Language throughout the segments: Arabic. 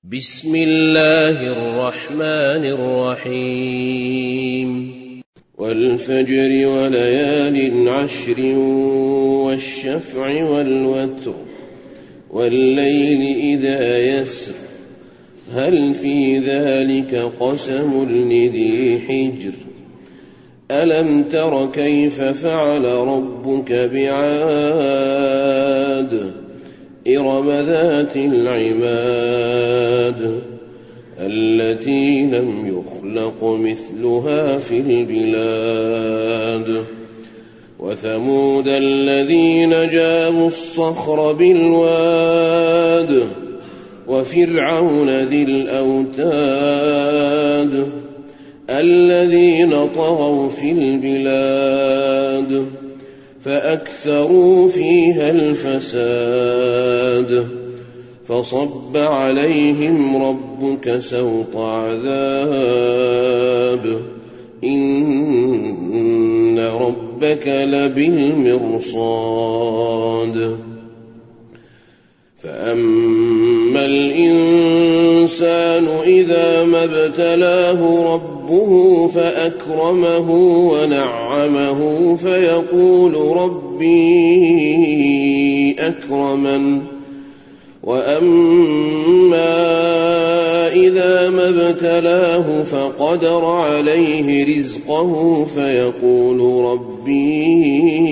بسم الله الرحمن الرحيم والفجر وليال عشر والشفع والوتر والليل إذا يسر هل في ذلك قسم لذي حجر ألم تر كيف فعل ربك بعاد إرم ذات العماد التي لم يخلق مثلها في البلاد وثمود الذين جابوا الصخر بالواد وفرعون ذي الأوتاد الذين طغوا في البلاد فأكثروا فيها الفساد فصب عليهم ربك سوط عذاب إن ربك لبالمرصاد فأما الإنسان إذا ما ابتلاه ربه فأكرمه ونعمه فيقول ربي أكرمن وأما إذا ما ابتلاه فقدر عليه رزقه فيقول ربي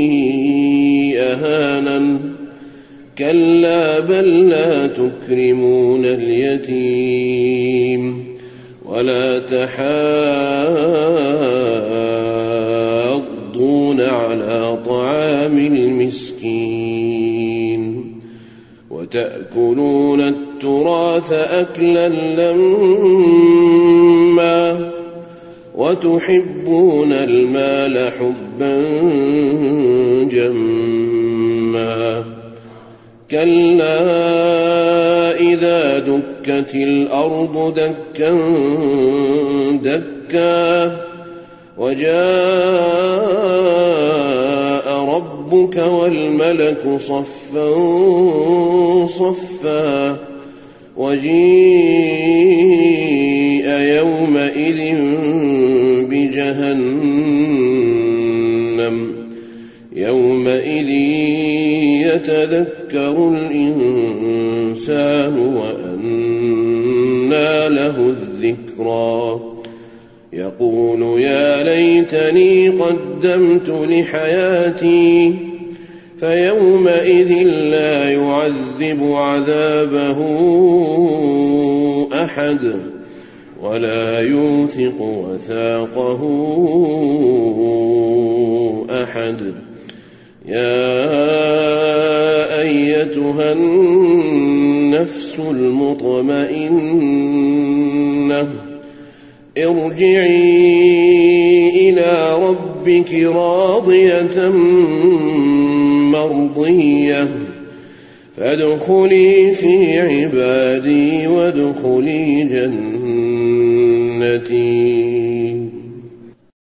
أهانن كلا بل لا تكرمون اليتيم ولا تحاضون على طعام المسكين وتأكلون التراث أكلا لما وتحبون المال حبا جما كلا إذا دكت الأرض دكا دكا وجاء ربك والملك صفا صفا وجيء يومئذ بجهنم يومئذ يتذكر الإنسان وأنى له الذكرى يقول يا ليتني قدمت لحياتي فيومئذ لا يعذب عذابه أحد ولا يوثق وثاقه أحد يا أيتها النفس المطمئنة ارجعي إلى ربك راضية مرضية فادخلي في عبادي وادخلي جنتي